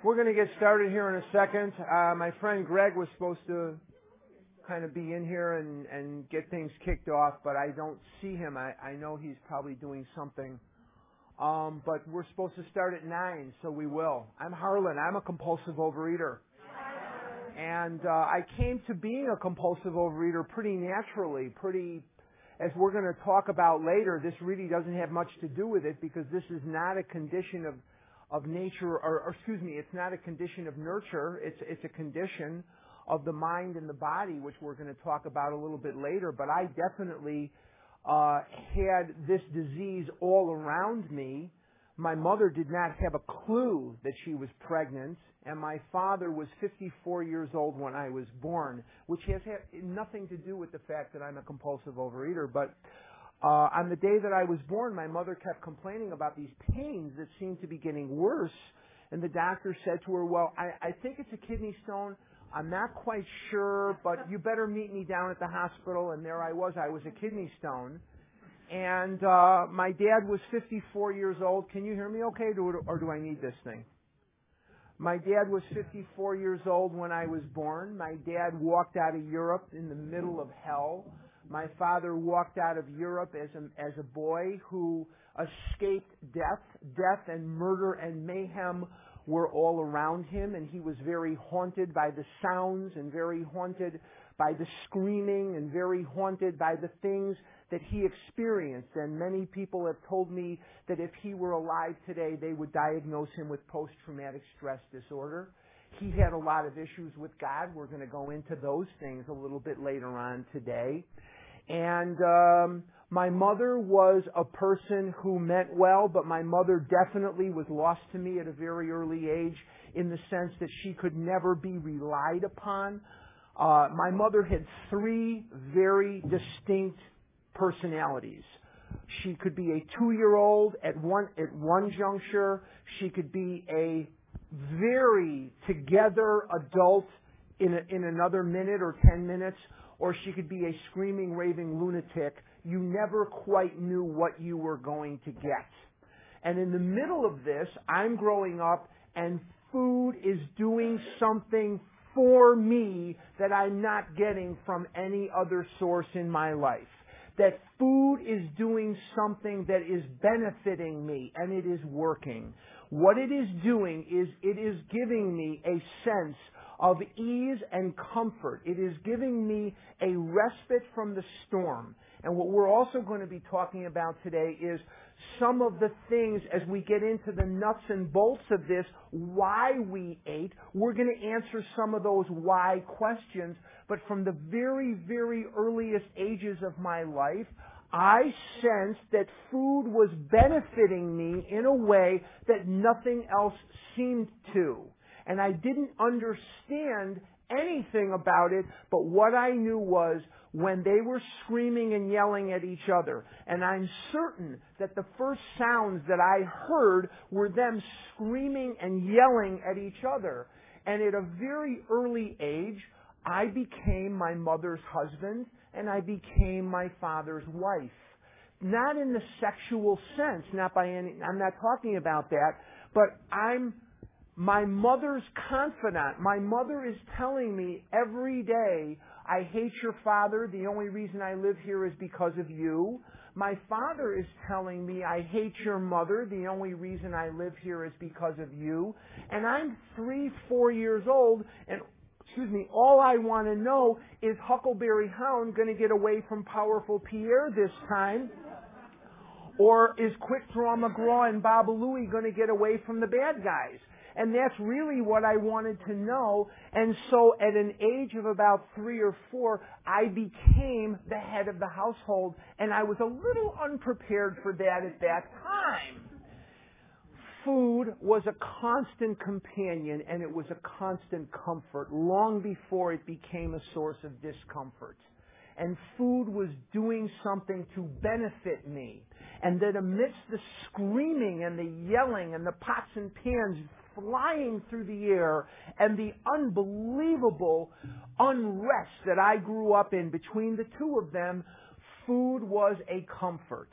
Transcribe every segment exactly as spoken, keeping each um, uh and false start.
We're going to get started here in a second. Uh, my friend Greg was supposed to kind of be in here and, and get things kicked off, but I don't see him. I, I know he's probably doing something. Um, but we're supposed to start at nine, so we will. I'm Harlan. I'm a compulsive overeater. And uh, I came to being a compulsive overeater pretty naturally, pretty, as we're going to talk about later, this really doesn't have much to do with it because this is not a condition of of nature, or, or excuse me, it's not a condition of nurture. It's it's a condition of the mind and the body, which we're going to talk about a little bit later. But I definitely uh, had this disease all around me. My mother did not have a clue that she was pregnant, and my father was fifty-four years old when I was born, which has had nothing to do with the fact that I'm a compulsive overeater. But uh, on the day that I was born, my mother kept complaining about these pains that seemed to be getting worse, and the doctor said to her, well, I, I think it's a kidney stone. I'm not quite sure, but you better meet me down at the hospital. And there I was. I was a kidney stone. And uh, my dad was fifty-four years old. Can you hear me okay, or do I need this thing? My dad was fifty-four years old when I was born. My dad walked out of Europe in the middle of hell. My father walked out of Europe as a, as a boy who escaped death. Death and murder and mayhem were all around him, and he was very haunted by the sounds and very haunted by the screaming and very haunted by the things that he experienced. And many people have told me that if he were alive today, they would diagnose him with post-traumatic stress disorder. He had a lot of issues with God. We're going to go into those things a little bit later on today. And um, my mother was a person who meant well, but my mother definitely was lost to me at a very early age in the sense that she could never be relied upon. Uh, my mother had three very distinct personalities. She could be a two-year-old at one at one juncture. She could be a very together adult in a, in another minute or ten minutes, or she could be a screaming, raving lunatic. You never quite knew what you were going to get. And in the middle of this, I'm growing up, and food is doing something for me that I'm not getting from any other source in my life. That food is doing something that is benefiting me, and it is working. What it is doing is it is giving me a sense of ease and comfort. It is giving me a respite from the storm. And what we're also going to be talking about today is some of the things, as we get into the nuts and bolts of this, why we ate. We're going to answer some of those why questions. But from the very, very earliest ages of my life, I sensed that food was benefiting me in a way that nothing else seemed to. And I didn't understand anything about it, but what I knew was when they were screaming and yelling at each other, and I'm certain that the first sounds that I heard were them screaming and yelling at each other. And at a very early age, I became my mother's husband, and I became my father's wife. Not in the sexual sense, not by any, I'm not talking about that, but I'm my mother's confidant. My mother is telling me every day, I hate your father. The only reason I live here is because of you. My father is telling me, I hate your mother. The only reason I live here is because of you. And I'm three, four years old, and excuse me, all I want to know is Huckleberry Hound going to get away from Powerful Pierre this time? Or is Quick Draw McGraw and Baba Louie going to get away from the bad guys? And that's really what I wanted to know. And so at an age of about three or four, I became the head of the household. And I was a little unprepared for that at that time. Food was a constant companion, and it was a constant comfort long before it became a source of discomfort. And food was doing something to benefit me. And that amidst the screaming and the yelling and the pots and pans flying through the air and the unbelievable unrest that I grew up in between the two of them, food was a comfort.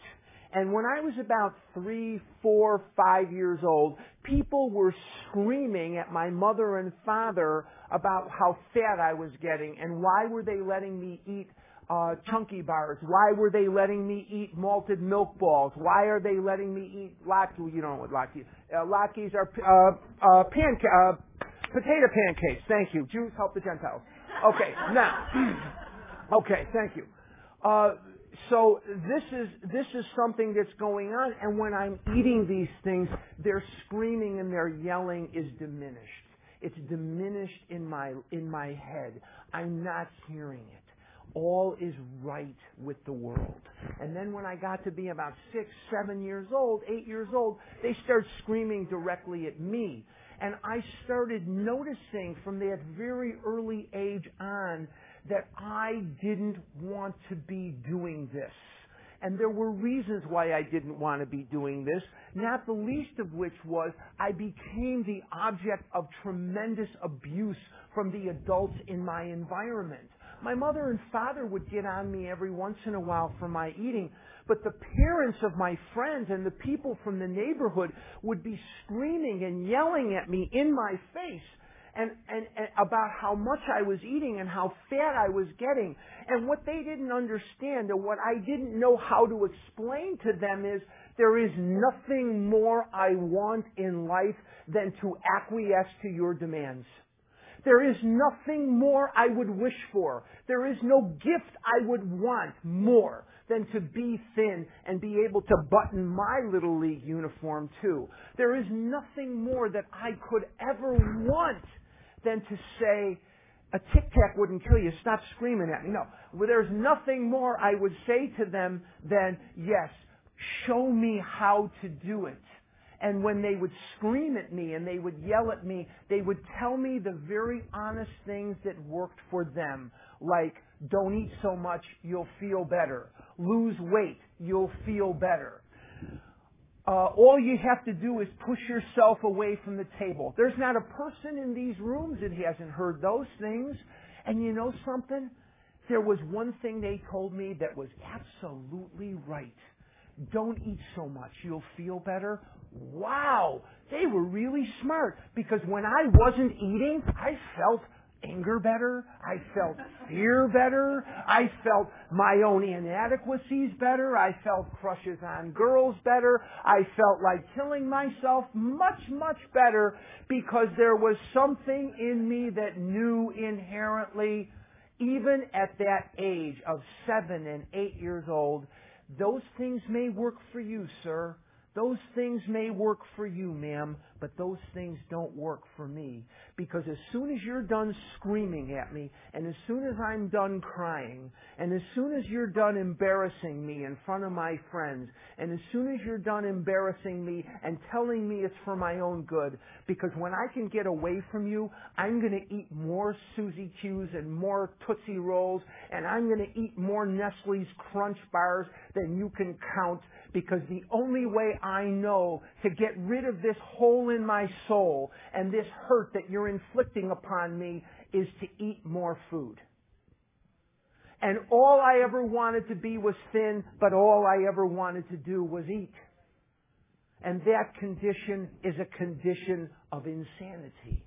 And when I was about three, four, five years old, people were screaming at my mother and father about how fat I was getting and why were they letting me eat uh, chunky bars? Why were they letting me eat malted milk balls? Why are they letting me eat Latkes? You don't know what Latkes uh, Latkes are uh, uh, panca- uh, potato pancakes. Thank you. Jews help the Gentiles. Okay, now, okay, thank you. Uh, so this is this is something that's going on, and when I'm eating these things, their screaming and their yelling is diminished. It's diminished in my in my head. I'm not hearing it. All is right with the world. And then when I got to be about six, seven years old, eight years old, they started screaming directly at me. And I started noticing from that very early age on that I didn't want to be doing this. And there were reasons why I didn't want to be doing this, not the least of which was I became the object of tremendous abuse from the adults in my environment. My mother and father would get on me every once in a while for my eating, but the parents of my friends and the people from the neighborhood would be screaming and yelling at me in my face and, and, and about how much I was eating and how fat I was getting. And what they didn't understand and what I didn't know how to explain to them is there is nothing more I want in life than to acquiesce to your demands. There is nothing more I would wish for. There is no gift I would want more than to be thin and be able to button my Little League uniform too. There is nothing more that I could ever want than to say, a Tic Tac wouldn't kill you, stop screaming at me. No, well, there's nothing more I would say to them than, yes, show me how to do it. And when they would scream at me and they would yell at me, they would tell me the very honest things that worked for them. Like, don't eat so much, you'll feel better. Lose weight, you'll feel better. Uh, all you have to do is push yourself away from the table. There's not a person in these rooms that hasn't heard those things. And you know something? There was one thing they told me that was absolutely right. Don't eat so much. You'll feel better. Wow, they were really smart because when I wasn't eating, I felt anger better. I felt fear better. I felt my own inadequacies better. I felt crushes on girls better. I felt like killing myself much, much better because there was something in me that knew inherently, even at that age of seven and eight years old, those things may work for you, sir. Those things may work for you, ma'am, but those things don't work for me. Because as soon as you're done screaming at me, and as soon as I'm done crying, and as soon as you're done embarrassing me in front of my friends, and as soon as you're done embarrassing me and telling me it's for my own good, because when I can get away from you, I'm going to eat more Suzy Q's and more Tootsie Rolls, and I'm going to eat more Nestle's Crunch Bars than you can count, because the only way I know to get rid of this hole in my soul and this hurt that you're inflicting upon me is to eat more food. And all I ever wanted to be was thin, but all I ever wanted to do was eat. And that condition is a condition of insanity.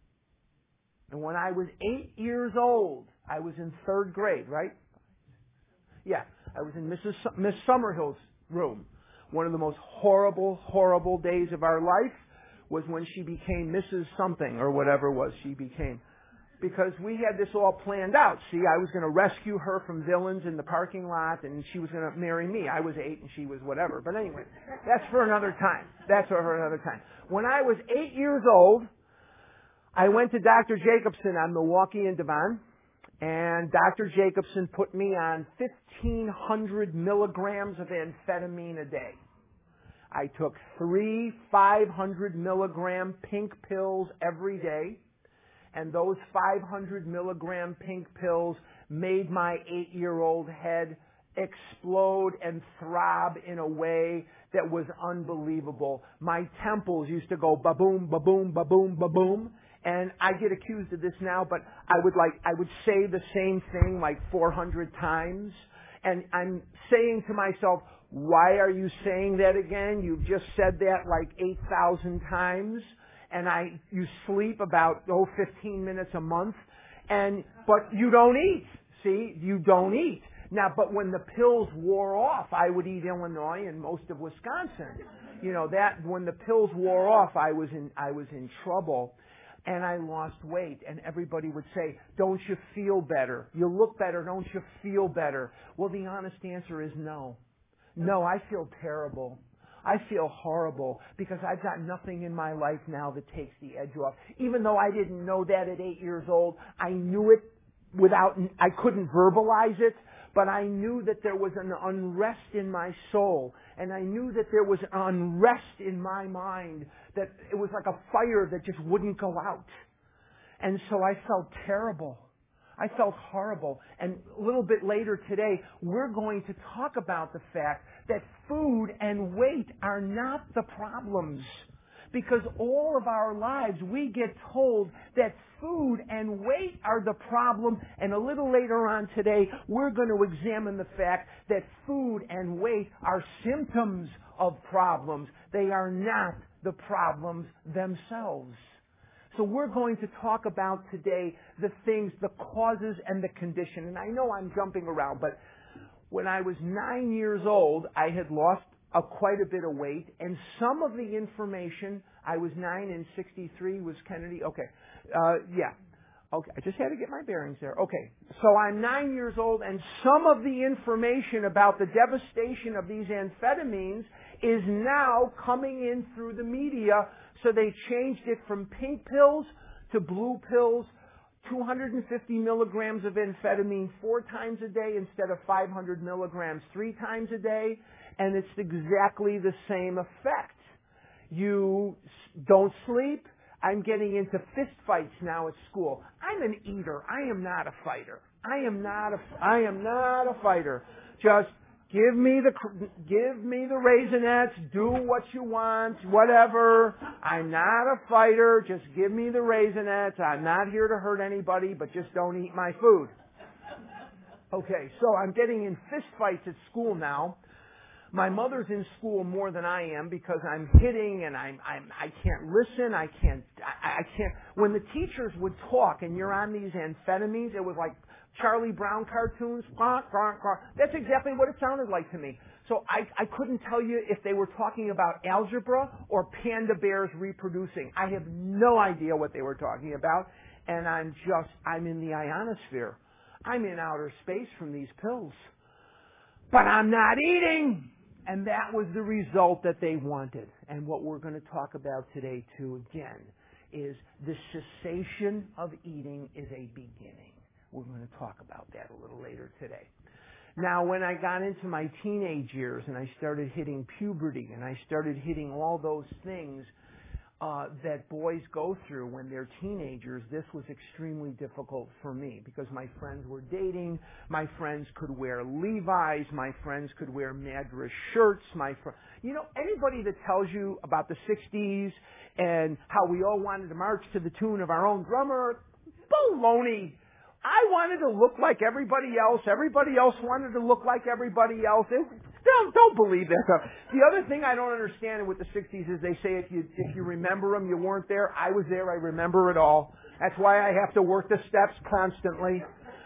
And when I was eight years old, I was in third grade, right? Yeah, I was in Missus Su- Miss Summerhill's room. One of the most horrible, horrible days of our life was when she became Missus Something or whatever it was she became. Because we had this all planned out. See, I was going to rescue her from villains in the parking lot and she was going to marry me. I was eight and she was whatever. But anyway, that's for another time. That's for another time. When I was eight years old, I went to Doctor Jacobson on Milwaukee and Devon. And Doctor Jacobson put me on fifteen hundred milligrams of amphetamine a day. I took three five hundred milligram pink pills every day. And those five hundred milligram pink pills made my eight-year-old head explode and throb in a way that was unbelievable. My temples used to go ba-boom, ba-boom, ba-boom, ba-boom. And I get accused of this now, but I would like, I would say the same thing like four hundred times. And I'm saying to myself, Why are you saying that again? You've just said that like eight thousand times. And I, you sleep about, oh, fifteen minutes a month. And, but you don't eat. See? You don't eat. Now, but when the pills wore off, I would eat Illinois and most of Wisconsin. You know, that, when the pills wore off, I was in, I was in trouble. And I lost weight. And everybody would say, don't you feel better? You look better. Don't you feel better? Well, the honest answer is no. No, I feel terrible. I feel horrible because I've got nothing in my life now that takes the edge off. Even though I didn't know that at eight years old, I knew it without, I couldn't verbalize it, but I knew that there was an unrest in my soul, and I knew that there was an unrest in my mind, that it was like a fire that just wouldn't go out. And so I felt terrible. I felt horrible. And a little bit later today, we're going to talk about the fact that food and weight are not the problems. Because all of our lives, we get told that food and weight are the problem. And a little later on today, we're going to examine the fact that food and weight are symptoms of problems. They are not the problems themselves. So we're going to talk about today the things, the causes and the condition. And I know I'm jumping around, but when I was nine years old, I had lost a, quite a bit of weight. And some of the information, I was nine and sixty-three, was Kennedy? Okay. Uh, yeah. Okay. I just had to get my bearings there. Okay. So I'm nine years old, and some of the information about the devastation of these amphetamines is now coming in through the media. So they changed it from pink pills to blue pills, two hundred fifty milligrams of amphetamine four times a day instead of five hundred milligrams three times a day, and it's exactly the same effect. You don't sleep. I'm getting into fist fights now at school. I'm an eater. I am not a fighter. I am not a, I am not a fighter. Just Give me the, give me the Raisinets, do what you want, whatever. I'm not a fighter, just give me the Raisinets. I'm not here to hurt anybody, but just don't eat my food. Okay, so I'm getting in fist fights at school now. My mother's in school more than I am because I'm hitting and I'm, I'm, I can't listen, I can't, I, I can't. When the teachers would talk and you're on these amphetamines, it was like Charlie Brown cartoons. That's exactly what it sounded like to me. So I, I couldn't tell you if they were talking about algebra or panda bears reproducing. I have no idea what they were talking about. And I'm just, I'm in the ionosphere. I'm in outer space from these pills. But I'm not eating. And that was the result that they wanted. And what we're going to talk about today, too, again, is the cessation of eating is a beginning. We're going to talk about that a little later today. Now, when I got into my teenage years and I started hitting puberty and I started hitting all those things uh, that boys go through when they're teenagers, this was extremely difficult for me because my friends were dating, my friends could wear Levi's, my friends could wear Madras shirts, my fr- you know, anybody that tells you about the sixties and how we all wanted to march to the tune of our own drummer, baloney. I wanted to look like everybody else. Everybody else wanted to look like everybody else. It, don't, don't believe that stuff. The other thing I don't understand with the sixties is they say if you, if you remember them, you weren't there. I was there. I remember it all. That's why I have to work the steps constantly.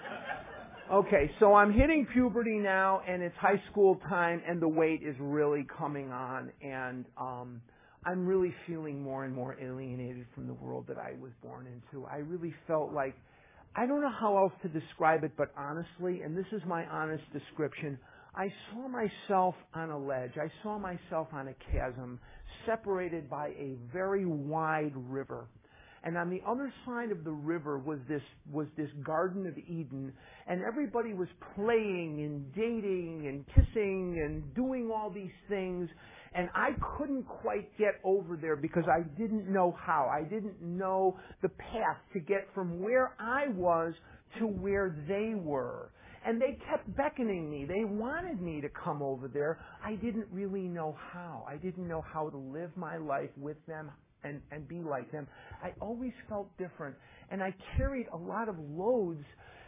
Okay, so I'm hitting puberty now, and it's high school time, and the weight is really coming on, and um, I'm really feeling more and more alienated from the world that I was born into. I really felt like, I don't know how else to describe it, but honestly, and this is my honest description, I saw myself on a ledge. I saw myself on a chasm, separated by a very wide river. And on the other side of the river was this, was this Garden of Eden, and everybody was playing and dating and kissing and doing all these things, and I couldn't quite get over there because I didn't know how. I didn't know the path to get from where I was to where they were. And they kept beckoning me. They wanted me to come over there. I didn't really know how. I didn't know how to live my life with them and, and be like them. I always felt different. And I carried a lot of loads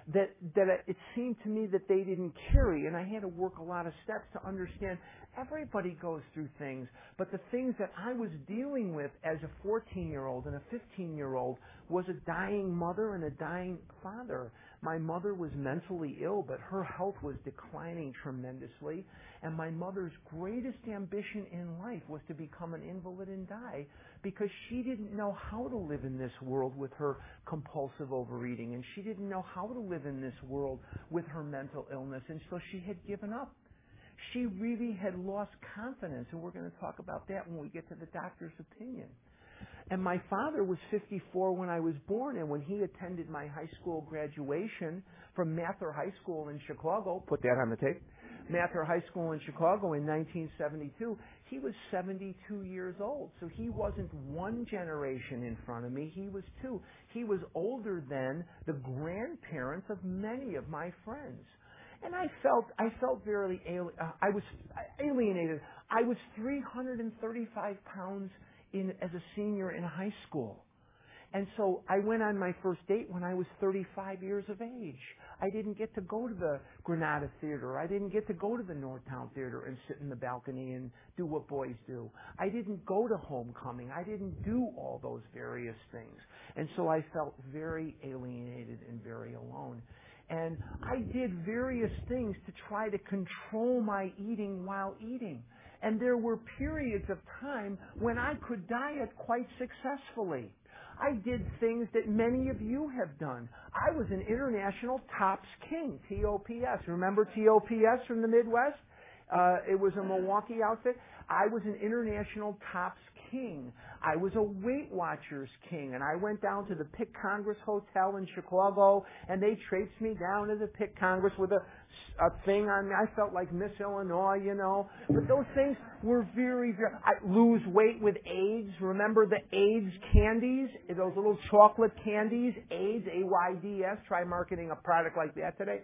that that it seemed to me that they didn't carry, and I had to work a lot of steps to understand everybody goes through things, but the things that I was dealing with as a fourteen-year-old and a fifteen-year-old was a dying mother and a dying father. My mother was mentally ill, but her health was declining tremendously, and my mother's greatest ambition in life was to become an invalid and die because she didn't know how to live in this world with her compulsive overeating, and she didn't know how to live in this world with her mental illness, and so she had given up. She really had lost confidence, and we're going to talk about that when we get to the doctor's opinion. And my father was fifty-four when I was born, and when he attended my high school graduation from Mather High School in Chicago, put that on the tape, Mather High School in Chicago in nineteen seventy-two, he was seventy-two years old. So he wasn't one generation in front of me, he was two. He was older than the grandparents of many of my friends. And I felt I felt very ali- uh, I was alienated. I was three hundred thirty-five pounds in as a senior in high school. And so I went on my first date when I was thirty-five years of age. I didn't get to go to the Granada Theater. I didn't get to go to the Northtown Theater and sit in the balcony and do what boys do. I didn't go to homecoming. I didn't do all those various things. And so I felt very alienated and very alone. And I did various things to try to control my eating while eating. And there were periods of time when I could diet quite successfully. I did things that many of you have done. I was an international tops king, T O P S. Remember T O P S from the Midwest? Uh, it was a Milwaukee outfit. I was an international tops king. I was a Weight Watchers king, and I went down to the Pitt Congress Hotel in Chicago, and they traipsed me down to the Pitt Congress with a, a thing on me. I felt like Miss Illinois, you know. But those things were very, very... I lose weight with AIDS. Remember the AIDS candies? Those little chocolate candies? AIDS, A Y D S. Try marketing a product like that today.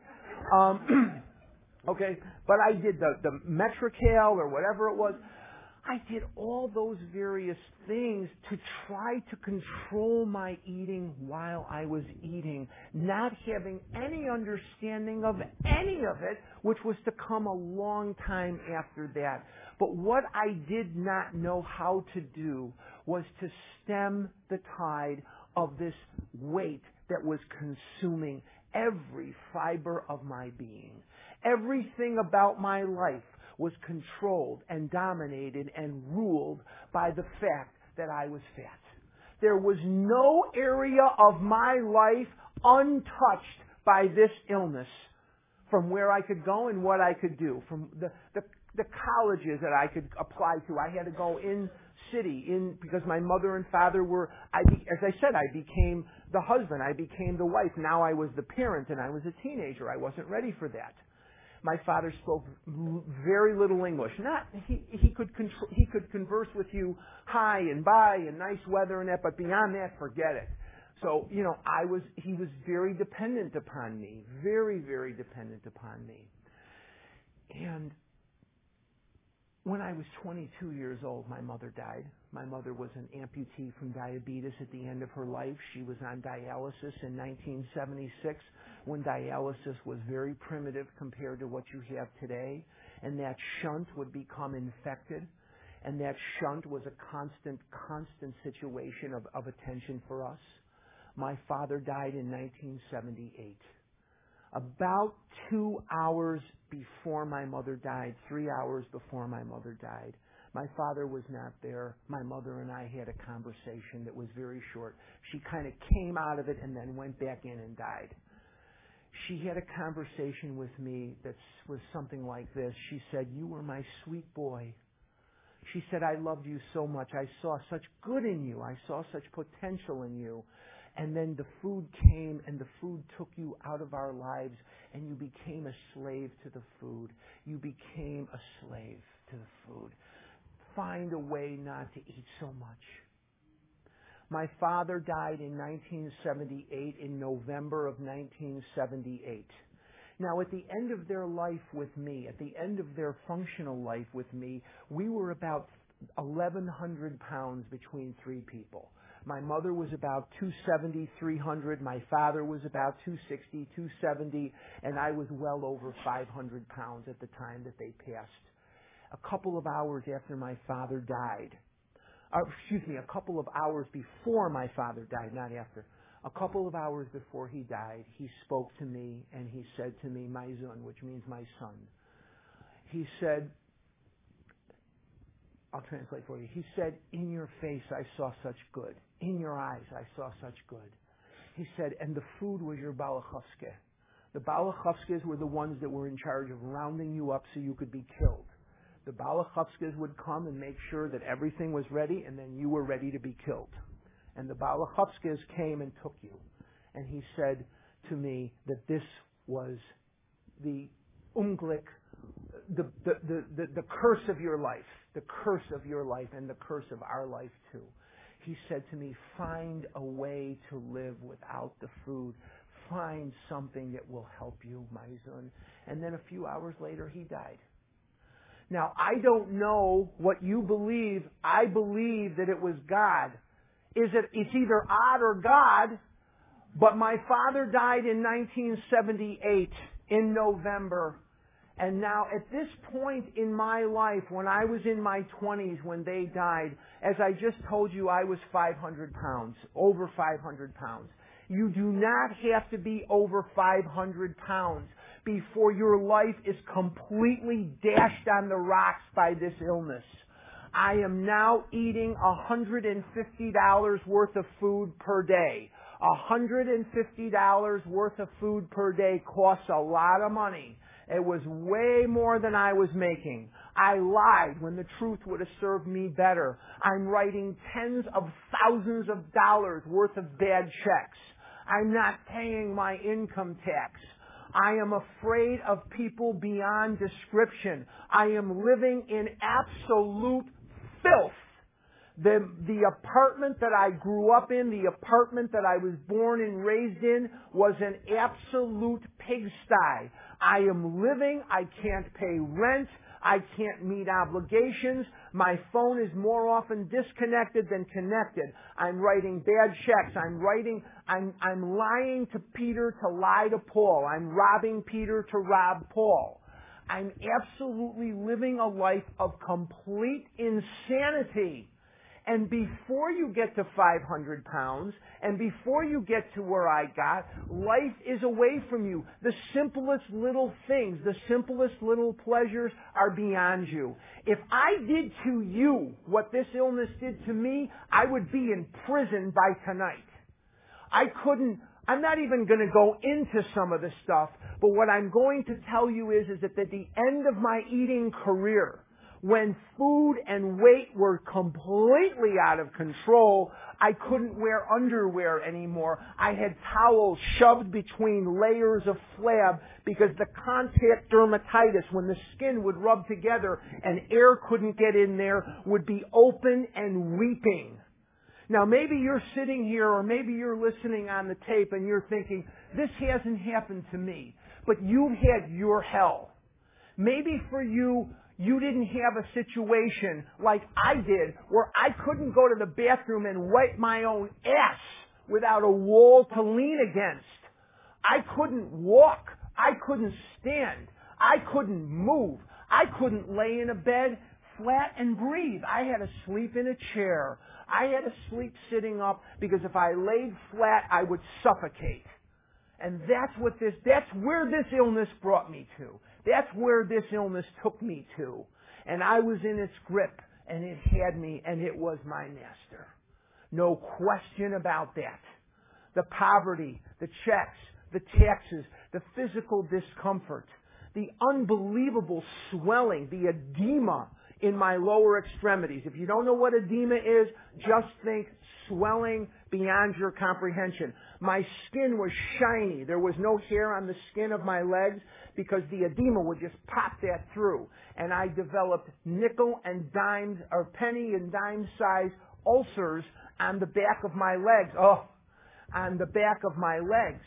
Um, okay, but I did the, the Metrical or whatever it was. I did all those various things to try to control my eating while I was eating, not having any understanding of any of it, which was to come a long time after that. But what I did not know how to do was to stem the tide of this weight that was consuming every fiber of my being. Everything about my life was controlled and dominated and ruled by the fact that I was fat. There was no area of my life untouched by this illness, from where I could go and what I could do, from the, the, the colleges that I could apply to. I had to go in city, in because my mother and father were, I be, as I said, I became the husband, I became the wife. Now I was the parent, and I was a teenager. I wasn't ready for that. My father spoke very little English. Not he he could contr- he could converse with you hi and bye and nice weather and that, but beyond that, forget it. So you know, I was he was very dependent upon me, very very dependent upon me. And when I was twenty-two years old, my mother died. My mother was an amputee from diabetes at the end of her life. She was on dialysis in nineteen seventy-six, when dialysis was very primitive compared to what you have today. And that shunt would become infected. And that shunt was a constant, constant situation of, of attention for us. My father died in nineteen seventy-eight. About two hours before my mother died, three hours before my mother died, my father was not there. My mother and I had a conversation that was very short. She kind of came out of it and then went back in and died. She had a conversation with me that was something like this. She said, "You were my sweet boy." She said, "I loved you so much. I saw such good in you. I saw such potential in you. And then the food came, and the food took you out of our lives, and you became a slave to the food. You became a slave to the food. Find a way not to eat so much." My father died in nineteen seventy-eight, in November of nineteen seventy-eight. Now, at the end of their life with me, at the end of their functional life with me, we were about eleven hundred pounds between three people. My mother was about two seventy, three hundred. My father was about two sixty, two seventy, and I was well over five hundred pounds at the time that they passed. A couple of hours after my father died, uh, excuse me, a couple of hours before my father died, not after, a couple of hours before he died, he spoke to me and he said to me, my zun, which means my son. He said, I'll translate for you. He said, in your face I saw such good. In your eyes I saw such good. He said, and the food was your balachowske. The balachowskes were the ones that were in charge of rounding you up so you could be killed. The balachowskes would come and make sure that everything was ready, and then you were ready to be killed. And the balachowskes came and took you. And he said to me that this was the umglik, the, the, the, the, the curse of your life, the curse of your life and the curse of our life too. He said to me, find a way to live without the food. Find something that will help you, my zun. And then a few hours later, he died. Now, I don't know what you believe. I believe that it was God. Is it, it's either odd or God, but my father died in nineteen seventy-eight in November. And now at this point in my life, when I was in my twenties when they died, as I just told you, I was five hundred pounds, over five hundred pounds. You do not have to be over five hundred pounds before your life is completely dashed on the rocks by this illness. I am now eating one hundred fifty dollars worth of food per day. one hundred fifty dollars worth of food per day costs a lot of money. It was way more than I was making. I lied when the truth would have served me better. I'm writing tens of thousands of dollars worth of bad checks. I'm not paying my income tax. I am afraid of people beyond description. I am living in absolute filth. The, the apartment that I grew up in, the apartment that I was born and raised in, was an absolute pigsty. I am living, I can't pay rent, I can't meet obligations, my phone is more often disconnected than connected. I'm writing bad checks, I'm writing, I'm, I'm lying to Peter to lie to Paul, I'm robbing Peter to rob Paul. I'm absolutely living a life of complete insanity. And before you get to five hundred pounds, and before you get to where I got, life is away from you. The simplest little things, the simplest little pleasures are beyond you. If I did to you what this illness did to me, I would be in prison by tonight. I couldn't, I'm not even going to go into some of the stuff, but what I'm going to tell you is, is that at the end of my eating career, when food and weight were completely out of control, I couldn't wear underwear anymore. I had towels shoved between layers of flab because the contact dermatitis, when the skin would rub together and air couldn't get in there, would be open and weeping. Now maybe you're sitting here or maybe you're listening on the tape and you're thinking, this hasn't happened to me, but you've had your hell. Maybe for you, you didn't have a situation like I did where I couldn't go to the bathroom and wipe my own ass without a wall to lean against. I couldn't walk. I couldn't stand. I couldn't move. I couldn't lay in a bed flat and breathe. I had to sleep in a chair. I had to sleep sitting up because if I laid flat, I would suffocate. And that's what this, that's where this illness brought me to. That's where this illness took me to. And I was in its grip, and it had me, and it was my master. No question about that. The poverty, the checks, the taxes, the physical discomfort, the unbelievable swelling, the edema in my lower extremities. If you don't know what edema is, just think swelling beyond your comprehension. My skin was shiny. There was no hair on the skin of my legs because the edema would just pop that through. And I developed nickel and dime, or penny and dime size ulcers on the back of my legs. Oh, on the back of my legs.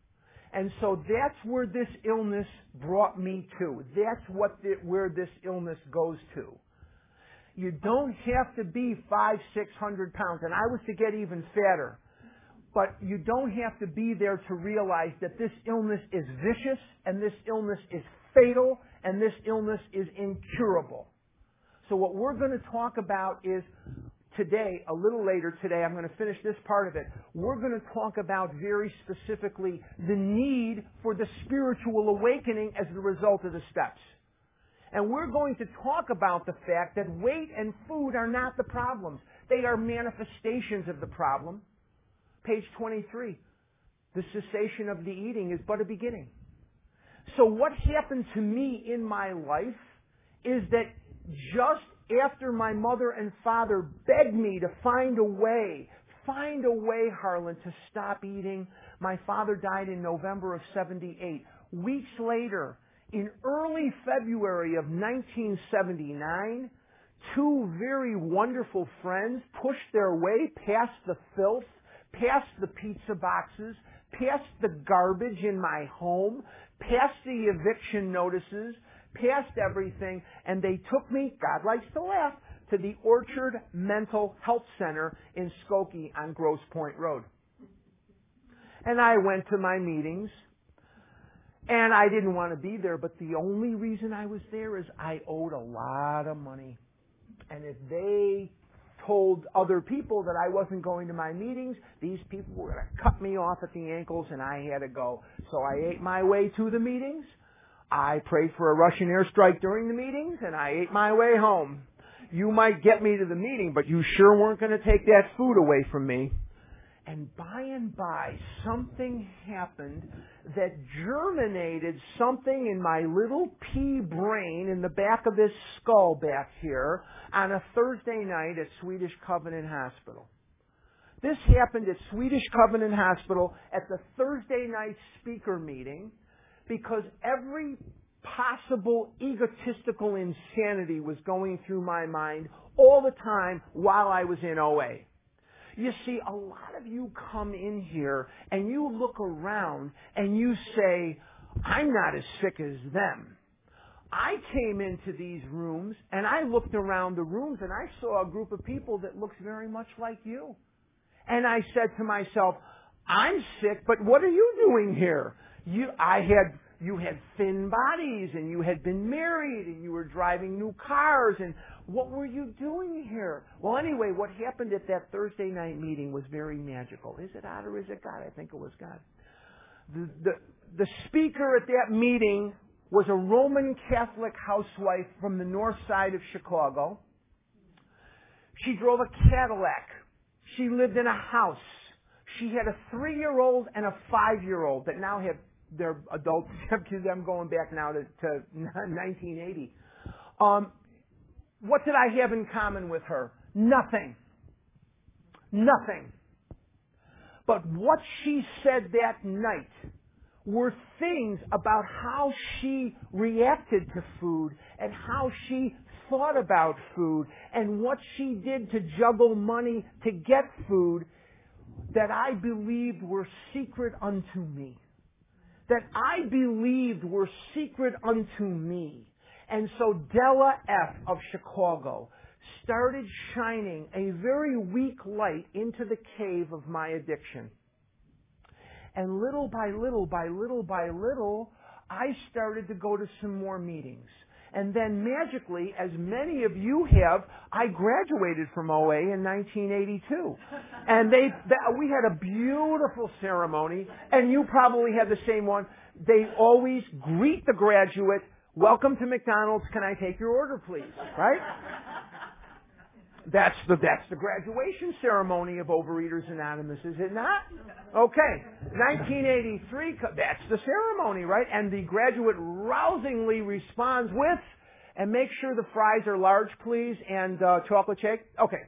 And so that's where this illness brought me to. That's what the, where this illness goes to. You don't have to be five, six hundred pounds. And I was to get even fatter. But you don't have to be there to realize that this illness is vicious, and this illness is fatal, and this illness is incurable. So what we're going to talk about is today, a little later today, I'm going to finish this part of it. We're going to talk about very specifically the need for the spiritual awakening as the result of the steps. And we're going to talk about the fact that weight and food are not the problems. They are manifestations of the problem. Page twenty-three. The cessation of the eating is but a beginning. So what happened to me in my life is that just after my mother and father begged me to find a way, find a way, Harlan, to stop eating, my father died in November of seventy-eight. Weeks later, in early February of nineteen seventy-nine, two very wonderful friends pushed their way past the filth, past the pizza boxes, past the garbage in my home, past the eviction notices, past everything, and they took me, God likes to laugh, to the Orchard Mental Health Center in Skokie on Grosse Pointe Road. And I went to my meetings, and I didn't want to be there, but the only reason I was there is I owed a lot of money. And if they told other people that I wasn't going to my meetings, these people were going to cut me off at the ankles, and I had to go. So I ate my way to the meetings. I prayed for a Russian airstrike during the meetings, and I ate my way home. You might get me to the meeting, but you sure weren't going to take that food away from me. And by and by, something happened that germinated something in my little pea brain in the back of this skull back here on a Thursday night at Swedish Covenant Hospital. This happened at Swedish Covenant Hospital at the Thursday night speaker meeting because every possible egotistical insanity was going through my mind all the time while I was in O A. You see, a lot of you come in here and you look around and you say, I'm not as sick as them. I came into these rooms and I looked around the rooms and I saw a group of people that looks very much like you. And I said to myself, I'm sick, but what are you doing here? You, I had, you had thin bodies and you had been married and you were driving new cars and what were you doing here? Well, anyway, what happened at that Thursday night meeting was very magical. Is it God or is it God? I think it was God. The, the, the speaker at that meeting was a Roman Catholic housewife from the north side of Chicago. She drove a Cadillac. She lived in a house. She had a three-year-old and a five-year-old that now have their adults, except to them going back now to, to nineteen eighty. Um, what did I have in common with her? Nothing. Nothing. But what she said that night were things about how she reacted to food and how she thought about food and what she did to juggle money to get food that I believed were secret unto me. That I believed were secret unto me. And so Della F. of Chicago started shining a very weak light into the cave of my addiction. And little by little, by little by little, I started to go to some more meetings. And then magically, as many of you have, I graduated from O A in nineteen eighty-two. And they, they, we had a beautiful ceremony, and you probably had the same one. They always greet the graduate, welcome to McDonald's, can I take your order please? Right? That's the, that's the graduation ceremony of Overeaters Anonymous, is it not? Okay. nineteen eighty-three, that's the ceremony, right? And the graduate rousingly responds with, and make sure the fries are large, please, and uh, chocolate shake. Okay.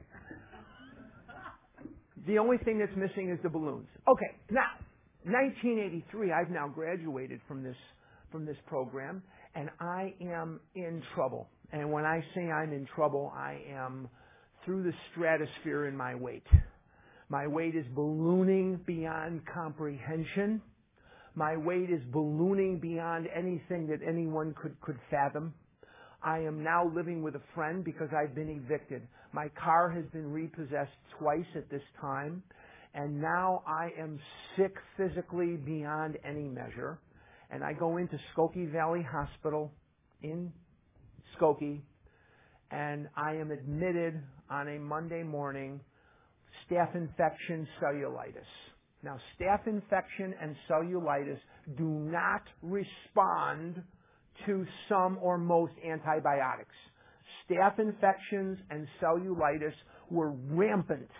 The only thing that's missing is the balloons. Okay. Now, nineteen eighty-three, I've now graduated from this, from this program, and I am in trouble. And when I say I'm in trouble, I am through the stratosphere in my weight. My weight is ballooning beyond comprehension. My weight is ballooning beyond anything that anyone could, could fathom. I am now living with a friend because I've been evicted. My car has been repossessed twice at this time, and now I am sick physically beyond any measure. And I go into Skokie Valley Hospital in Skokie, and I am admitted on a Monday morning, staph infection, cellulitis. Now, staph infection and cellulitis do not respond to some or most antibiotics. Staph infections and cellulitis were rampant.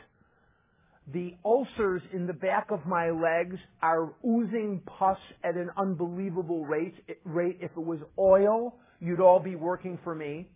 The ulcers in the back of my legs are oozing pus at an unbelievable rate. rate. If it was oil, you'd all be working for me.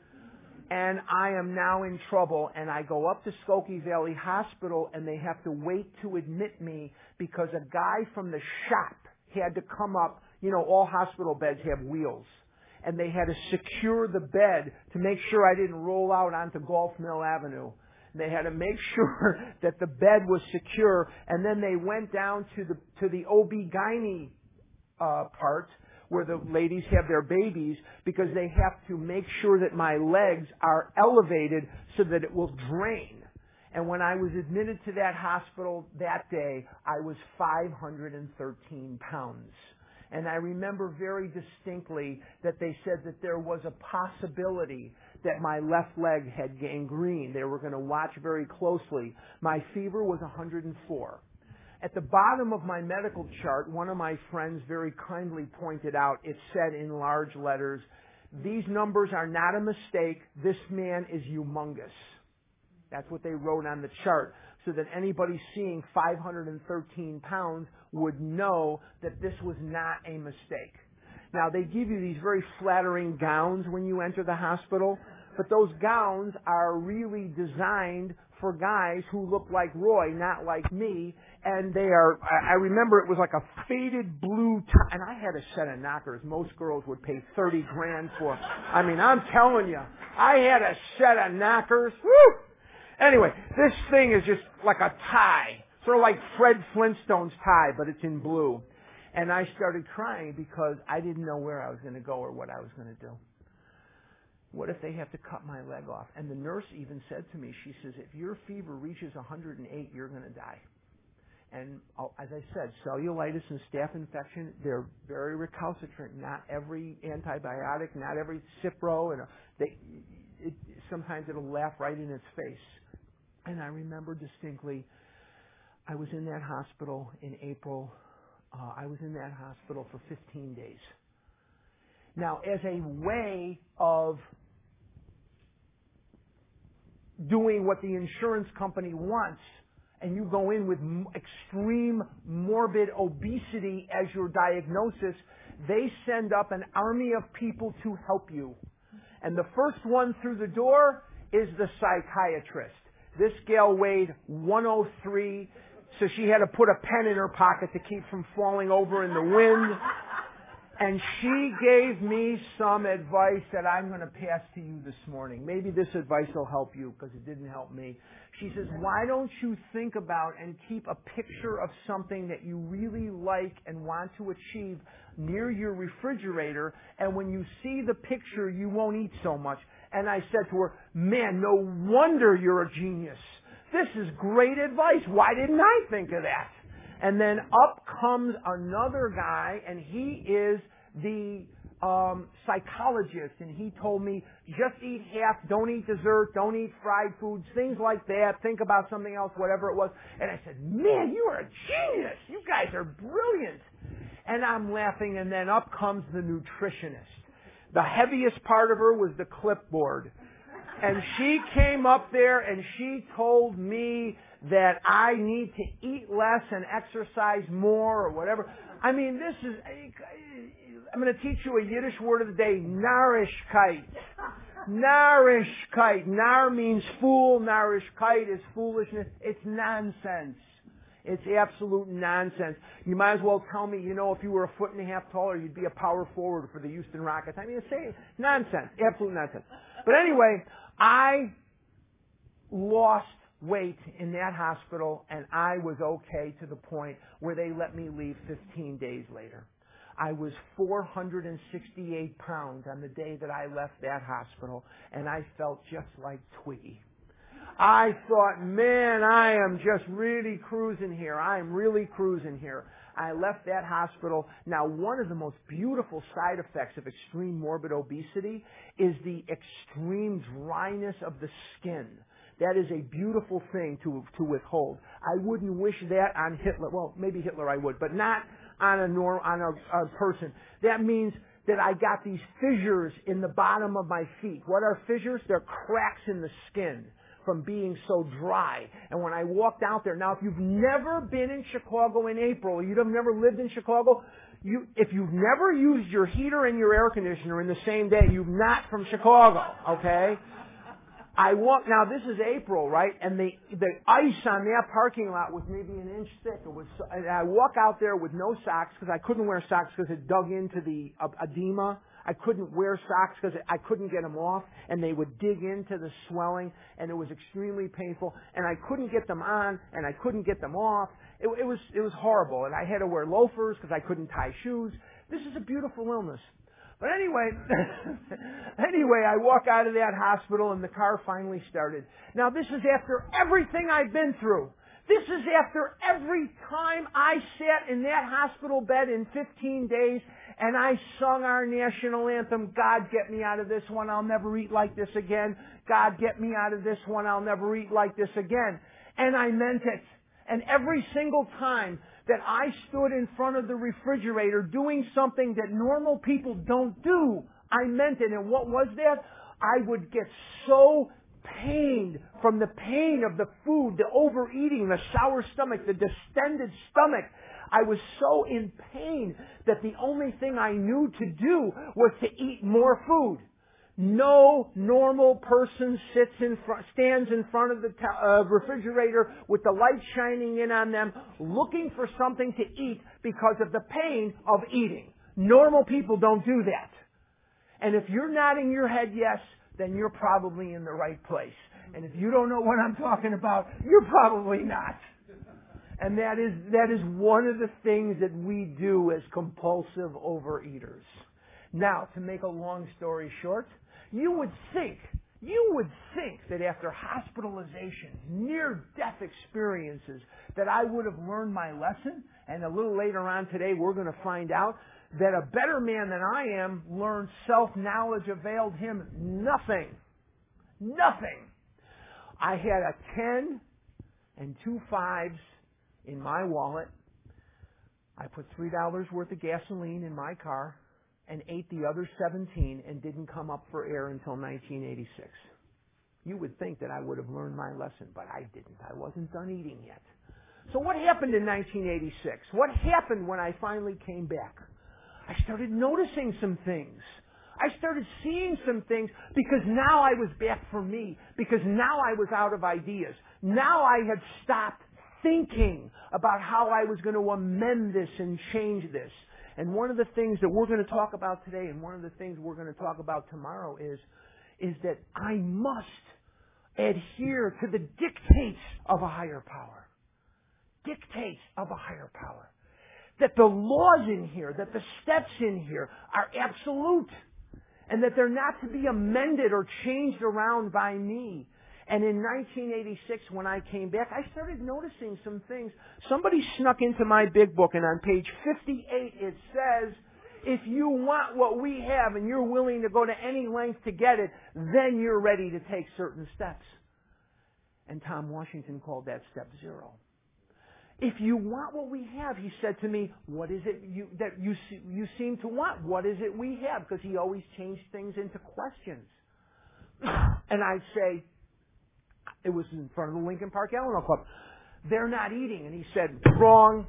And I am now in trouble, and I go up to Skokie Valley Hospital, and they have to wait to admit me because a guy from the shop had to come up. You know, all hospital beds have wheels. And they had to secure the bed to make sure I didn't roll out onto Gulf Mill Avenue. They had to make sure that the bed was secure, and then they went down to the to the O B G Y N uh, part where the ladies have their babies, because they have to make sure that my legs are elevated so that it will drain. And when I was admitted to that hospital that day, I was five hundred thirteen pounds. And I remember very distinctly that they said that there was a possibility that my left leg had gangrene. They were going to watch very closely. My fever was one hundred four. At the bottom of my medical chart, one of my friends very kindly pointed out, it said in large letters, "These numbers are not a mistake. This man is humongous." That's what they wrote on the chart, so that anybody seeing five hundred thirteen pounds would know that this was not a mistake. Now, they give you these very flattering gowns when you enter the hospital, but those gowns are really designed for guys who look like Roy, not like me, and they are, I remember it was like a faded blue tie, and I had a set of knockers most girls would pay thirty grand for. I mean, I'm telling you, I had a set of knockers. Woo! Anyway, this thing is just like a tie, sort of like Fred Flintstone's tie, but it's in blue. And I started crying because I didn't know where I was going to go or what I was going to do. What if they have to cut my leg off? And the nurse even said to me, she says, if your fever reaches one hundred eight, you're going to die. And as I said, cellulitis and staph infection, they're very recalcitrant. Not every antibiotic, not every Cipro, and they, it, sometimes it'll laugh right in its face. And I remember distinctly, I was in that hospital in April. Uh, I was in that hospital for fifteen days. Now, as a way of doing what the insurance company wants, and you go in with m- extreme morbid obesity as your diagnosis, they send up an army of people to help you. And the first one through the door is the psychiatrist. This gal weighed one oh three, so she had to put a pen in her pocket to keep from falling over in the wind. And she gave me some advice that I'm going to pass to you this morning. Maybe this advice will help you because it didn't help me. She says, why don't you think about and keep a picture of something that you really like and want to achieve near your refrigerator, and when you see the picture, you won't eat so much. And I said to her, man, no wonder you're a genius. This is great advice. Why didn't I think of that? And then up comes another guy, and he is the um, psychologist, and he told me, just eat half, don't eat dessert, don't eat fried foods, things like that, think about something else, whatever it was. And I said, man, you are a genius. You guys are brilliant. And I'm laughing, and then up comes the nutritionist. The heaviest part of her was the clipboard. And she came up there and she told me that I need to eat less and exercise more or whatever. I mean, this is, I'm going to teach you a Yiddish word of the day, narishkeit. Narishkeit. Nar means fool, narishkeit is foolishness. It's nonsense. It's absolute nonsense. You might as well tell me, you know, if you were a foot and a half taller, you'd be a power forward for the Houston Rockets. I mean, it's saying nonsense. Absolute nonsense. But anyway, I lost weight in that hospital, and I was okay to the point where they let me leave fifteen days later. I was four hundred sixty-eight pounds on the day that I left that hospital, and I felt just like Twiggy. I thought, man, I am just really cruising here. I am really cruising here. I left that hospital. Now, one of the most beautiful side effects of extreme morbid obesity is the extreme dryness of the skin. That is a beautiful thing to to withhold. I wouldn't wish that on Hitler. Well, maybe Hitler I would, but not on a norm, on a, a person. That means that I got these fissures in the bottom of my feet. What are fissures? They're cracks in the skin from being so dry. And when I walked out there, now if you've never been in Chicago in April, you've never lived in Chicago, you, if you've never used your heater and your air conditioner in the same day, you're not from Chicago, okay? I walk, now this is April, right? And the, the ice on that parking lot was maybe an inch thick. It was, so, and I walk out there with no socks because I couldn't wear socks because it dug into the uh, edema. I couldn't wear socks because I couldn't get them off, and they would dig into the swelling, and it was extremely painful. And I couldn't get them on, and I couldn't get them off. It, it was it was horrible, and I had to wear loafers because I couldn't tie shoes. This is a beautiful illness. But anyway, anyway, I walk out of that hospital, and the car finally started. Now, this is after everything I've been through. This is after every time I sat in that hospital bed in fifteen days and I sung our national anthem, God, get me out of this one, I'll never eat like this again. God, get me out of this one, I'll never eat like this again. And I meant it. And every single time that I stood in front of the refrigerator doing something that normal people don't do, I meant it. And what was that? I would get so pained from the pain of the food, the overeating, the sour stomach, the distended stomach. I was so in pain that the only thing I knew to do was to eat more food. No normal person sits in front, stands in front of the uh, refrigerator with the light shining in on them, looking for something to eat because of the pain of eating. Normal people don't do that. And if you're nodding your head yes, then you're probably in the right place. And if you don't know what I'm talking about, you're probably not. And that is, that is one of the things that we do as compulsive overeaters. Now, to make a long story short, you would think, you would think that after hospitalizations, near-death experiences, that I would have learned my lesson. And a little later on today, we're going to find out that a better man than I am learned self-knowledge availed him nothing. Nothing. I had a ten and two fives in my wallet. I put three dollars worth of gasoline in my car and ate the other seventeen and didn't come up for air until nineteen eighty-six. You would think that I would have learned my lesson, but I didn't. I wasn't done eating yet. So what happened in nineteen eighty-six? What happened when I finally came back? I started noticing some things. I started seeing some things because now I was back for me, because now I was out of ideas. Now I had stopped thinking about how I was going to amend this and change this. And one of the things that we're going to talk about today, and one of the things we're going to talk about tomorrow is, is that I must adhere to the dictates of a higher power. Dictates of a higher power. That the laws in here, that the steps in here are absolute. And that they're not to be amended or changed around by me. And in nineteen eighty-six, when I came back, I started noticing some things. Somebody snuck into my big book, and on page fifty-eight it says, if you want what we have and you're willing to go to any length to get it, then you're ready to take certain steps. And Tom Washington called that step zero. If you want what we have, he said to me, what is it you, that you, you seem to want? What is it we have? Because he always changed things into questions. And I'd say, it was in front of the Lincoln Park Alamo Club, they're not eating. And he said, wrong.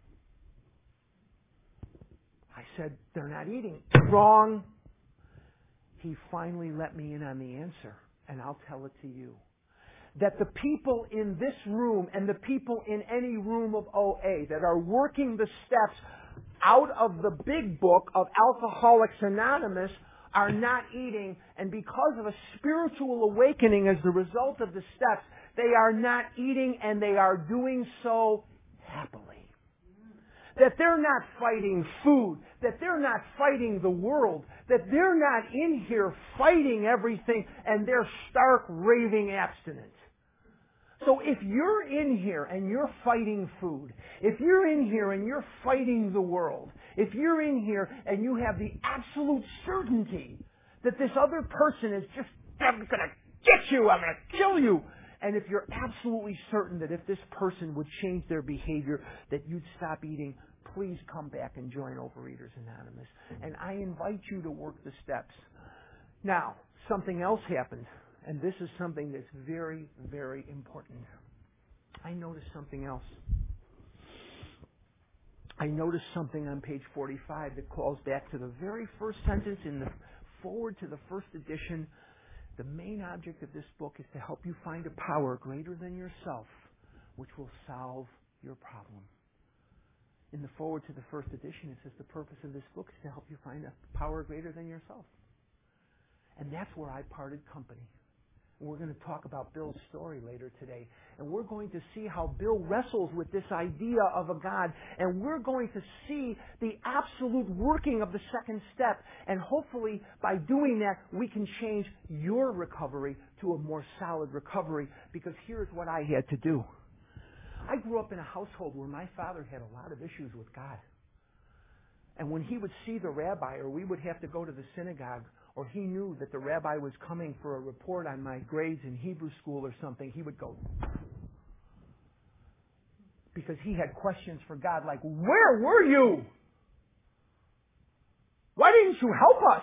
I said, they're not eating. Wrong. He finally let me in on the answer, and I'll tell it to you. That the people in this room and the people in any room of O A that are working the steps out of the big book of Alcoholics Anonymous are not eating, and because of a spiritual awakening as the result of the steps, they are not eating, and they are doing so happily. that they're not fighting food, that they're not fighting the world, that they're not in here fighting everything and they're stark, raving abstinent. So if you're in here and you're fighting food, if you're in here and you're fighting the world, if you're in here and you have the absolute certainty that this other person is just, I'm going to get you, I'm going to kill you, and if you're absolutely certain that if this person would change their behavior, that you'd stop eating, please come back and join Overeaters Anonymous. And I invite you to work the steps. Now, something else happened. And this is something that's very, very important. I noticed something else. I noticed something on page forty-five that calls back to the very first sentence in the forward to the first edition. The main object of this book is to help you find a power greater than yourself, which will solve your problem. In the forward to the first edition, it says the purpose of this book is to help you find a power greater than yourself. And that's where I parted company. We're going to talk about Bill's story later today. And we're going to see how Bill wrestles with this idea of a God. And we're going to see the absolute working of the second step. And hopefully, by doing that, we can change your recovery to a more solid recovery. Because here's what I had to do. I grew up in a household where my father had a lot of issues with God. And when he would see the rabbi, or we would have to go to the synagogue, or he knew that the rabbi was coming for a report on my grades in Hebrew school or something, he would go. Because he had questions for God like, where were you? Why didn't you help us?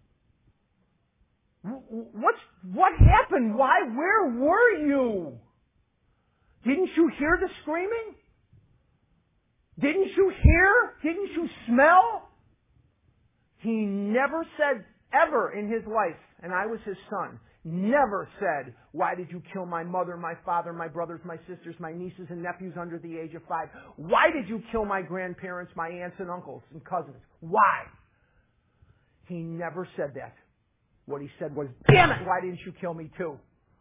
What's, what happened? Why, where were you? Didn't you hear the screaming? Didn't you hear? Didn't you smell? He never said ever in his life, and I was his son, never said, why did you kill my mother, my father, my brothers, my sisters, my nieces and nephews under the age of five? Why did you kill my grandparents, my aunts and uncles and cousins? Why? He never said that. What he said was, damn it, why didn't you kill me too?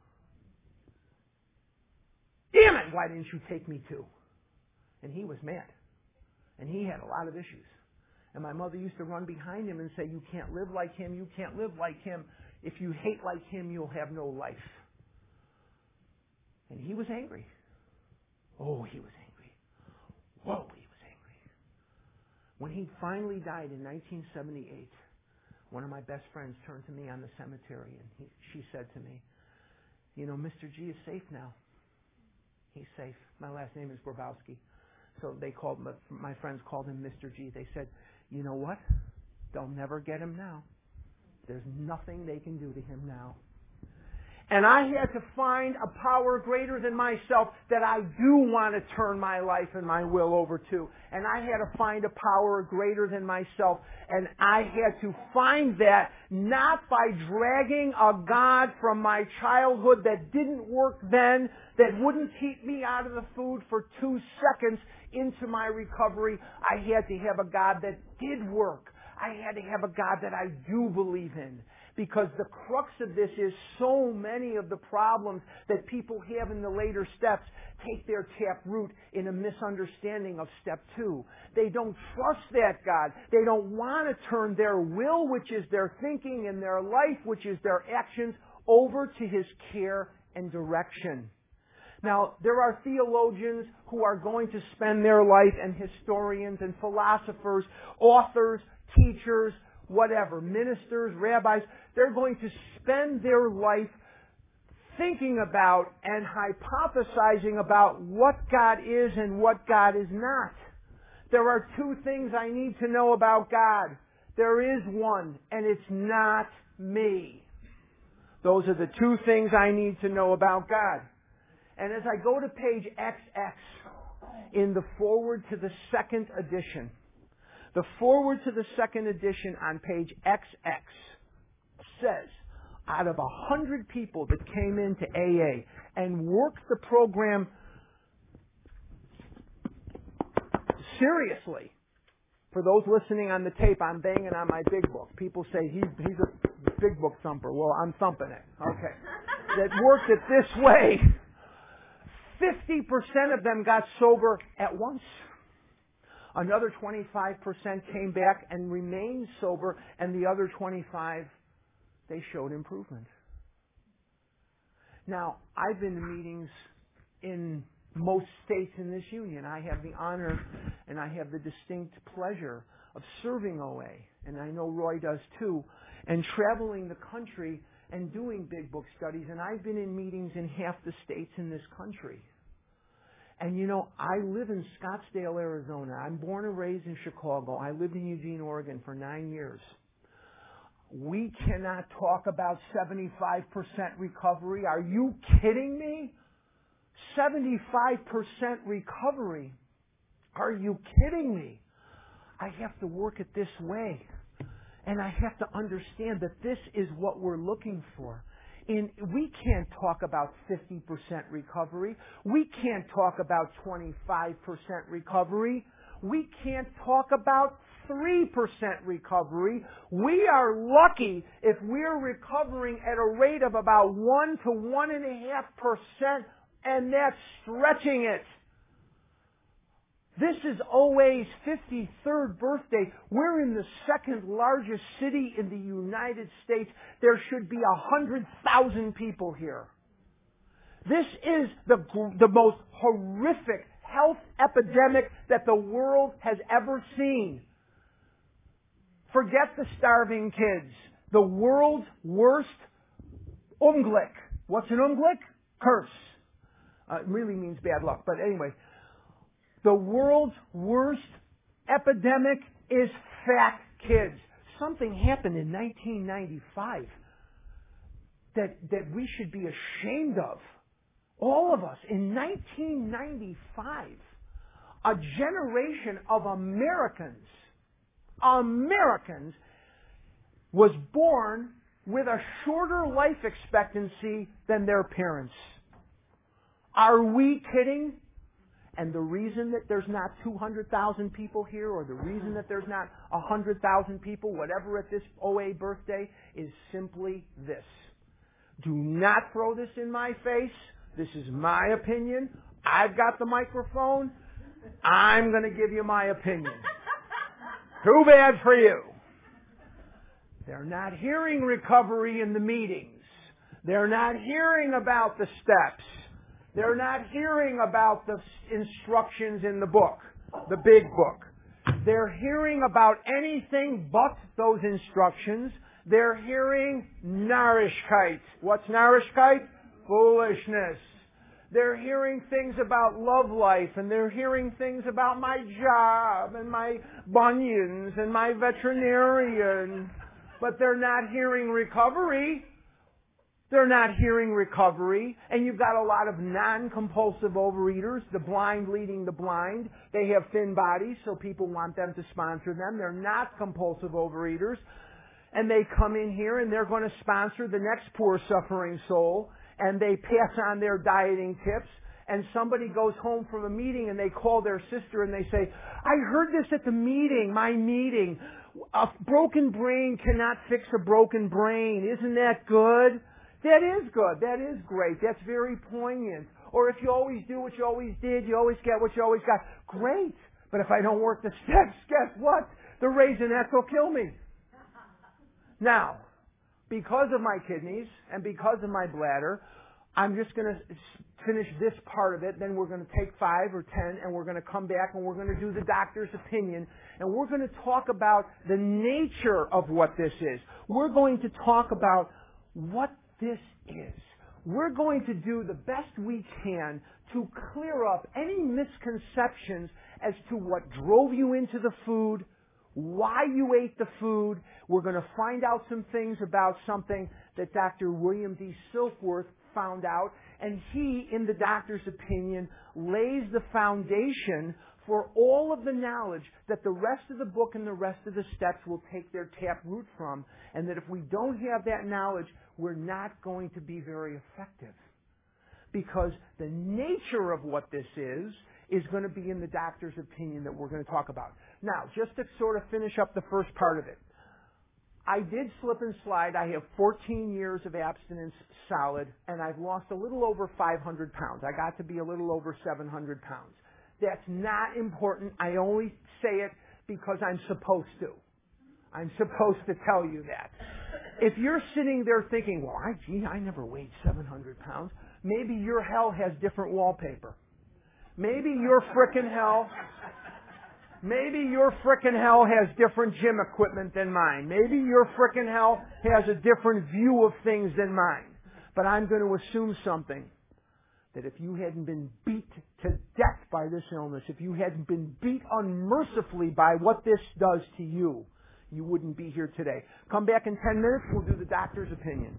Damn it, why didn't you take me too? And he was mad. And he had a lot of issues. And my mother used to run behind him and say, you can't live like him, you can't live like him. If you hate like him, you'll have no life. And he was angry. Oh, he was angry. Whoa, he was angry. When he finally died in nineteen seventy-eight, one of my best friends turned to me on the cemetery and he, she said to me, you know, Mister G is safe now. He's safe. My last name is Grabowski. So they called, my friends called him Mister G. They said, you know what? They'll never get him now. There's nothing they can do to him now. And I had to find a power greater than myself that I do want to turn my life and my will over to. And I had to find a power greater than myself. And I had to find that not by dragging a God from my childhood that didn't work then, that wouldn't keep me out of the food for two seconds into my recovery. I had to have a God that did work. I had to have a God that I do believe in. Because the crux of this is so many of the problems that people have in the later steps take their tap root in a misunderstanding of step two. They don't trust that God. They don't want to turn their will, which is their thinking, and their life, which is their actions, over to His care and direction. Now, there are theologians who are going to spend their life, and historians and philosophers, authors, teachers, whatever, ministers, rabbis, they're going to spend their life thinking about and hypothesizing about what God is and what God is not. There are two things I need to know about God. There is one, and it's not me. Those are the two things I need to know about God. And as I go to page X X in the foreword to the second edition, the foreword to the second edition on page X X says, out of a hundred people that came into A A and worked the program seriously, for those listening on the tape, I'm banging on my big book. People say he's, he's a big book thumper. Well, I'm thumping it. Okay. That worked it this way. fifty percent of them got sober at once. Another twenty-five percent came back and remained sober, and the other twenty-five, they showed improvement. Now, I've been to meetings in most states in this union. I have the honor and I have the distinct pleasure of serving O A, and I know Roy does too, and traveling the country and doing big book studies, and I've been in meetings in half the states in this country. And you know, I live in Scottsdale, Arizona. I'm born and raised in Chicago. I lived in Eugene, Oregon for nine years. We cannot talk about seventy-five percent recovery. Are you kidding me? seventy-five percent recovery. Are you kidding me? I have to work it this way. And I have to understand that this is what we're looking for. In, we can't talk about fifty percent recovery. We can't talk about twenty-five percent recovery. We can't talk about three percent recovery. We are lucky if we're recovering at a rate of about one to one and a half percent, and that's stretching it. This is O A's fifty-third birthday. We're in the second largest city in the United States. There should be one hundred thousand people here. This is the, the most horrific health epidemic that the world has ever seen. Forget the starving kids. The world's worst Unglück. What's an Unglück? Curse. Uh, it really means bad luck. But anyway, the world's worst epidemic is fat kids. Something happened in nineteen ninety-five that, that we should be ashamed of. All of us. In nineteen ninety-five, a generation of Americans, Americans, was born with a shorter life expectancy than their parents. Are we kidding? And the reason that there's not two hundred thousand people here, or the reason that there's not one hundred thousand people, whatever, at this O A birthday, is simply this. Do not throw this in my face. This is my opinion. I've got the microphone. I'm going to give you my opinion. Too bad for you. They're not hearing recovery in the meetings. They're not hearing about the steps. They're not hearing about the instructions in the book, the big book. They're hearing about anything but those instructions. They're hearing Narishkeit. What's Narishkeit? Foolishness. They're hearing things about love life, and they're hearing things about my job and my bunions and my veterinarian. But they're not hearing recovery. They're not hearing recovery. And you've got a lot of non-compulsive overeaters, the blind leading the blind. They have thin bodies, so people want them to sponsor them. They're not compulsive overeaters. And they come in here and they're going to sponsor the next poor suffering soul. And they pass on their dieting tips. And somebody goes home from a meeting and they call their sister and they say, I heard this at the meeting, my meeting. A broken brain cannot fix a broken brain. Isn't that good? That is good. That is great. That's very poignant. Or if you always do what you always did, you always get what you always got. Great. But if I don't work the steps, guess what? The Raisinets will kill me. Now, because of my kidneys and because of my bladder, I'm just going to finish this part of it. Then we're going to take five or ten and we're going to come back and we're going to do the doctor's opinion. And we're going to talk about the nature of what this is. We're going to talk about what this is. We're going to do the best we can to clear up any misconceptions as to what drove you into the food, why you ate the food. We're going to find out some things about something that Doctor William D. Silkworth found out, and he, in the doctor's opinion, lays the foundation for all of the knowledge that the rest of the book and the rest of the steps will take their tap root from, and that if we don't have that knowledge, we're not going to be very effective. Because the nature of what this is, is going to be in the doctor's opinion that we're going to talk about. Now, just to sort of finish up the first part of it. I did slip and slide. I have fourteen years of abstinence solid, and I've lost a little over five hundred pounds. I got to be a little over seven hundred pounds. That's not important. I only say it because I'm supposed to. I'm supposed to tell you that. If you're sitting there thinking, well, I, gee, I never weighed seven hundred pounds, maybe your hell has different wallpaper. Maybe your frickin' hell, maybe your frickin' hell has different gym equipment than mine. Maybe your frickin' hell has a different view of things than mine. But I'm going to assume something. That if you hadn't been beat to death by this illness, if you hadn't been beat unmercifully by what this does to you, you wouldn't be here today. Come back in ten minutes, we'll do the doctor's opinion.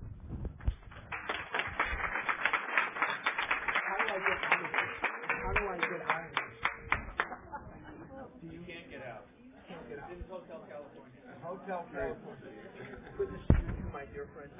How do I get out of this? How do I get out of this? You can't get out. Can't get out. It's in Hotel California. Hotel California. Good to see you, my dear friend.